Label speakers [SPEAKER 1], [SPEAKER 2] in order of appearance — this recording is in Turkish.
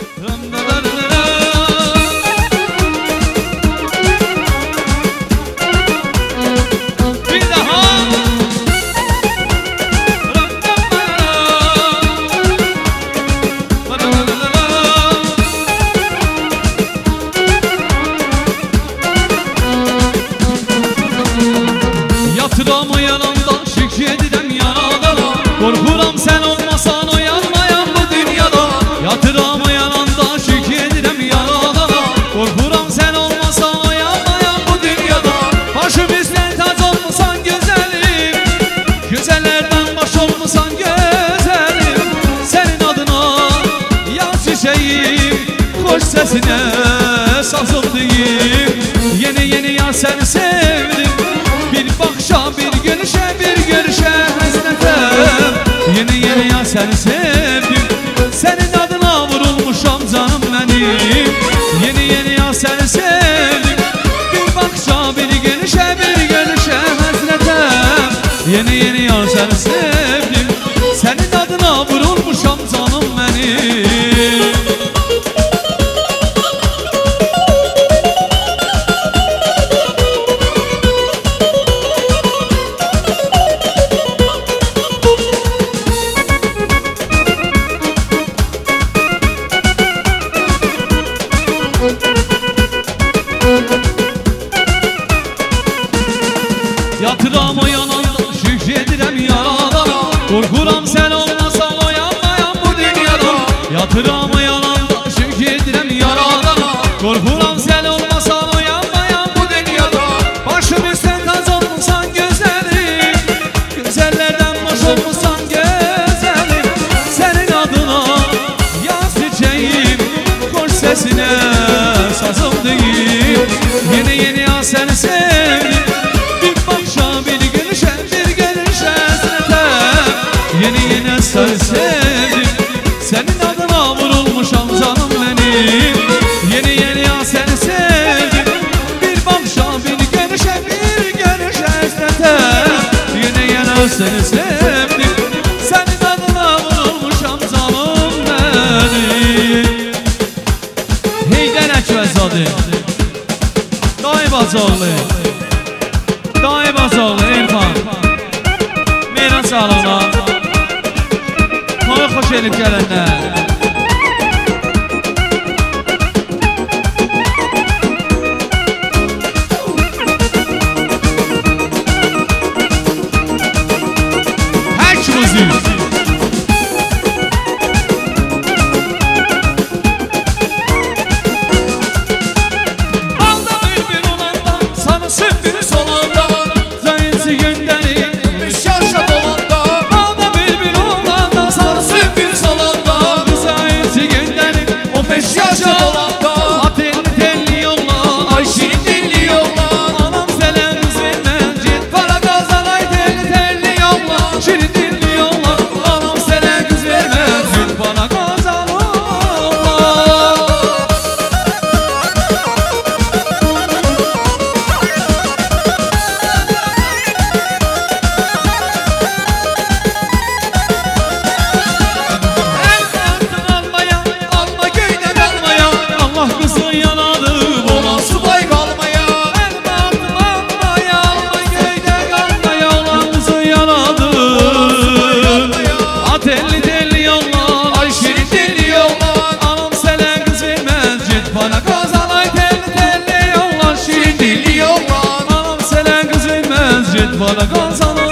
[SPEAKER 1] Yatıramı yanımda şükredirem yanada, korkuram sen olmasan uyanmayan bu dünyada. Yatıramı yanımda şükredirem yanada, korkuram sen olmasan uyanmayan bu dünyada. Başım üstten tac olmasan güzelim, güzellerden baş olmasan güzelim. Senin adına yaz çiçeğim, hoş sesine sazıldıyım. Yeni yeni yaz seni sevdim, bir bakışa, bir görüşe, bir görüşe hasretim. Yeni yeni ya seni sevdim, senin adına vurulmuşam canım benim. Yeni yeni ya seni sevdim, bir bakışa, bir görüşe, bir görüşe hasretim. Yeni yeni ya seni sevdim, senin adına vurulmuşam canım benim. Yatıram o yanında şükredirem yarada, korkuram sen olmasan uyanmayan bu dünyada. Yatıram o yanında şükredirem yarada, korkuram sen olmasan uyanmayan bu dünyada. Başım üstten tac olmasan güzelim, güzellerden baş olmasan güzelim. Senin adına yaz çiçeğim, hoş sesine sazıldıyım. Yeni yeni ya seni sevdim, yeni yeni seni sevdim, senin adına vurulmuşam canım benim. Yeni yeni ya seni sevdim, bir bakışa, bir görüşe, bir görüşe esnetem. Yeni yeni seni sevdim, senin adına vurulmuşam canım benim. Heydər Əkvəzadı, Daybazoğlu, Daybazoğlu İrfan, Meyran sağlığına hoş gelip gelenler. Haç müzik. Alda bir olanda, sana sürpriz olanda, zayıfı gönderin, bir yaşa dolanda. Alda bir olanda, sana sürpriz olanda, zayıfı gönderin, o 5 yaşa dolanda. Atel telli yolla, ay şirin telli yolla, anam selen kız vermez, git para kazanay telli telli yolla. Şirin telli yolla, anam selen kız vermez, git para kazan yolla. Allah kızı yanadı, ona subay kalmaya. El baktım almaya, alma köyde kalmaya. Olan kızı yanadı, telli telli yolla, ay şirin telli yolla, anam selen kız vermez, git bana kazanay telli telli yolla. Şirin telli yolla, anam selen kız vermez, git bana kazanay.